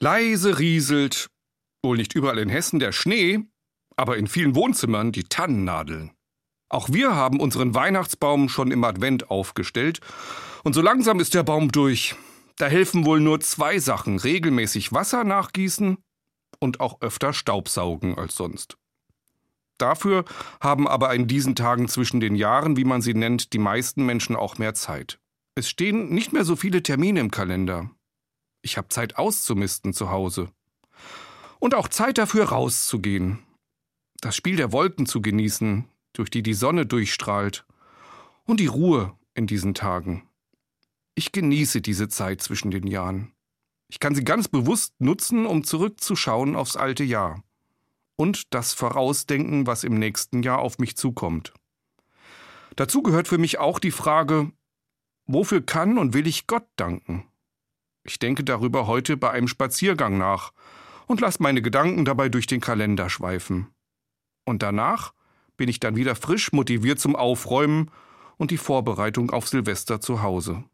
Leise rieselt, wohl nicht überall in Hessen der Schnee, aber in vielen Wohnzimmern die Tannennadeln. Auch wir haben unseren Weihnachtsbaum schon im Advent aufgestellt und so langsam ist der Baum durch. Da helfen wohl nur 2 Sachen: regelmäßig Wasser nachgießen und auch öfter Staubsaugen als sonst. Dafür haben aber in diesen Tagen zwischen den Jahren, wie man sie nennt, die meisten Menschen auch mehr Zeit. Es stehen nicht mehr so viele Termine im Kalender. Ich habe Zeit auszumisten zu Hause. Und auch Zeit dafür rauszugehen. Das Spiel der Wolken zu genießen, durch die die Sonne durchstrahlt. Und die Ruhe in diesen Tagen. Ich genieße diese Zeit zwischen den Jahren. Ich kann sie ganz bewusst nutzen, um zurückzuschauen aufs alte Jahr. Und das Vorausdenken, was im nächsten Jahr auf mich zukommt. Dazu gehört für mich auch die Frage, wofür kann und will ich Gott danken? Ich denke darüber heute bei einem Spaziergang nach und lasse meine Gedanken dabei durch den Kalender schweifen. Und danach bin ich dann wieder frisch motiviert zum Aufräumen und die Vorbereitung auf Silvester zu Hause.